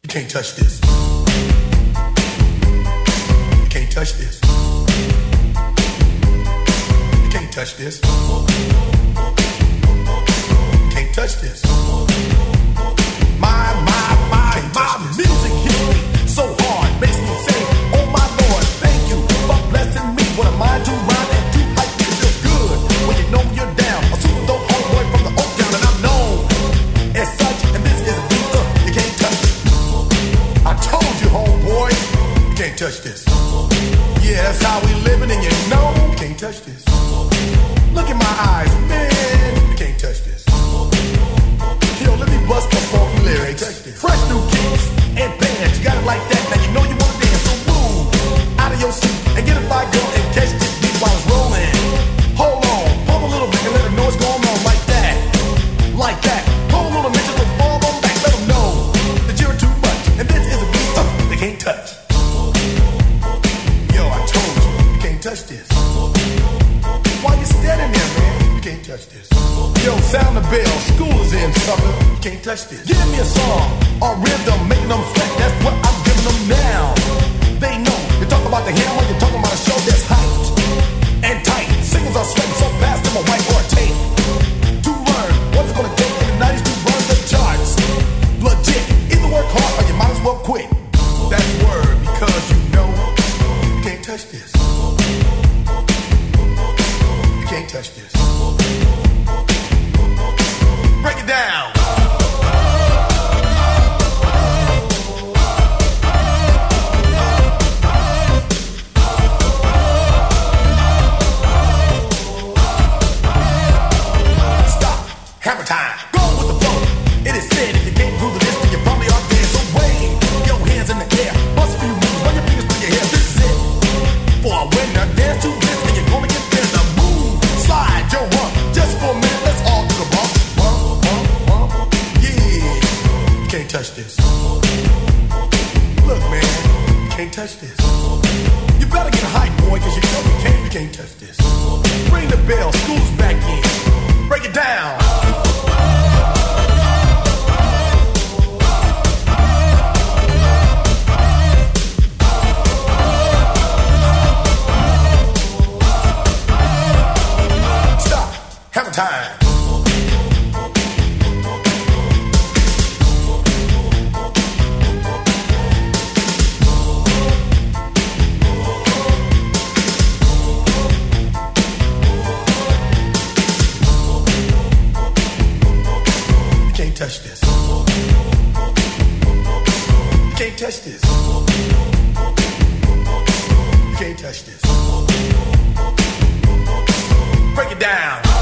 can't touch this. You can't touch this. You can't touch this. Can't touch this. My music hits me so hard, makes me say, oh my Lord, thank you for blessing me. What a mind to rhyme and to hype me, it feels good when you know you're down. A super dope homeboy from the Oak Town, and I'm known as such. And this is a beat you can't touch it. I told you, homeboy, you can't touch this. Yeah, that's how we living, and you know you can't touch this. Look in my eyes, man, you can't touch this. Yo, let me bust the funky lyrics. Fresh new kicks and bands, you got it like that. Now you know you wanna dance, so move out of your seat and get a fire girl and catch this beat while it's rolling. Hold on, pump a little bit and let them know what's going on like that, like that. Hold a little bitch, just fall on back, let them know that you're too much. And this is a beat they can't touch. Yo, I told you, you can't touch this. Why you standing there, man? You can't touch this. Yo, sound the bell, school is in, sucker. You can't touch this. Give me a song or rhythm, making them sweat. That's what I'm giving them now. They know. You talk about the hammer, you're talking about a show that's hyped and tight. Singles are sweating so fast, them a white or a tape. To learn what it's gonna take in the 90s to run the charts. Legit. Either work hard or you might as well quit. That's word, because you know you can't touch this. You can't touch this. Break it down. Stop. Hammer time. Go with the flow. It is said if you can't groove this, then you probably are dead. So wave your hands in the air. Bust a few moves. Run your fingers through your hair. This is it. For a winner, dance to this, and you're gonna get there. Now move, slide your rump. Just for a minute, let's all do the bump. Can't touch this. Look, man, you can't touch this. You better get hype, boy, cause you know you can't touch this. Ring the bell, school's back in. Break it down. Stop. Hammer time. Touch this. You can't touch this. You can't touch this. Break it down.